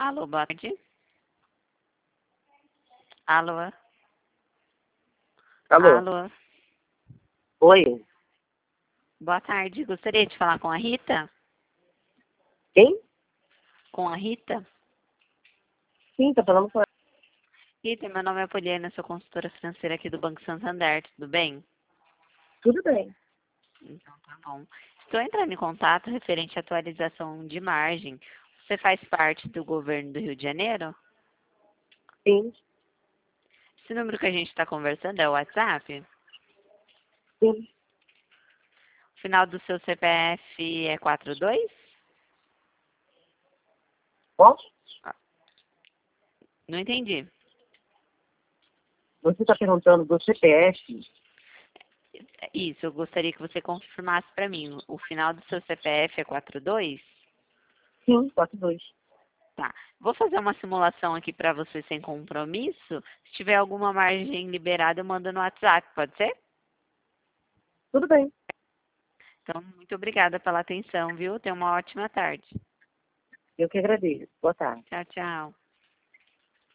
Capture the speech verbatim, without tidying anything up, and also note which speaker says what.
Speaker 1: Alô, boa tarde. Alô?
Speaker 2: Alô?
Speaker 1: Alô?
Speaker 2: Oi?
Speaker 1: Boa tarde. Gostaria de falar com a Rita?
Speaker 2: Quem?
Speaker 1: Com a Rita?
Speaker 2: Sim, tá falando com ela.
Speaker 1: Rita, meu nome é Poliana, sou consultora financeira aqui do Banco Santander, tudo bem?
Speaker 2: Tudo bem.
Speaker 1: Então tá bom. Estou entrando em contato referente à atualização de margem. Você faz parte do governo do Rio de Janeiro?
Speaker 2: Sim,
Speaker 1: Esse número que a gente está conversando é o WhatsApp?
Speaker 2: sim.
Speaker 1: O final do seu C P F é quatro dois?
Speaker 2: Posso?
Speaker 1: Não entendi.
Speaker 2: Você está perguntando do C P F?
Speaker 1: Isso, eu gostaria que você confirmasse para mim. O final do seu C P F é quatro dois?
Speaker 2: Sim, quatro dois.
Speaker 1: Tá. Vou fazer uma simulação aqui para você sem compromisso. Se tiver alguma margem liberada, eu mando no WhatsApp, pode ser?
Speaker 2: Tudo bem.
Speaker 1: Então, muito obrigada pela atenção, viu? Tenha uma ótima tarde.
Speaker 2: Eu que agradeço. Boa tarde.
Speaker 1: Tchau, tchau.